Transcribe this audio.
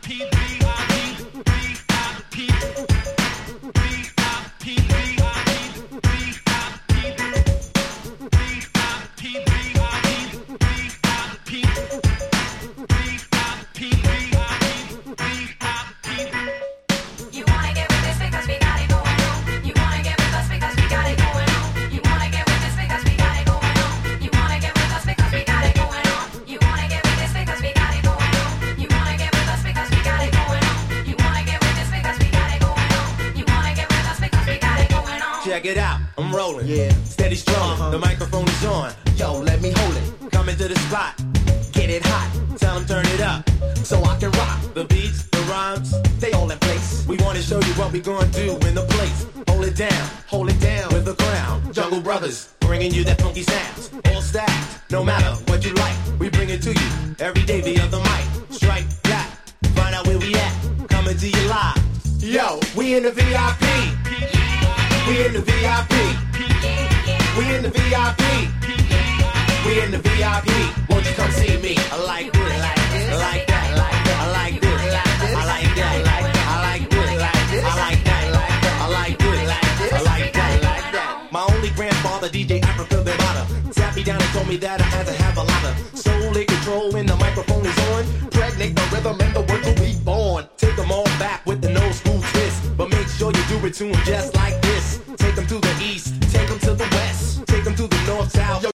Check it out, I'm rolling, yeah, steady strong, the microphone is on, yo, let me hold it, come into the spot, get it hot, tell them turn it up, so I can rock, the beats, the rhymes, they all in place, we wanna show you what we gonna do in the place, hold it down, with the crown, Jungle Brothers, bringing you that funky sounds, all stacked, no matter what you like, we bring it to you, every day via the mic, strike that, find out where we at, coming to you live, yo, we in the VIP, we in the VIP. We in the VIP. We in the VIP. Won't you come see me? I like this, I like that, I like this, I like that, I like this, I like that, I like this, I like that. My only grandfather, DJ Africa Bambaataa, sat me down and told me that I had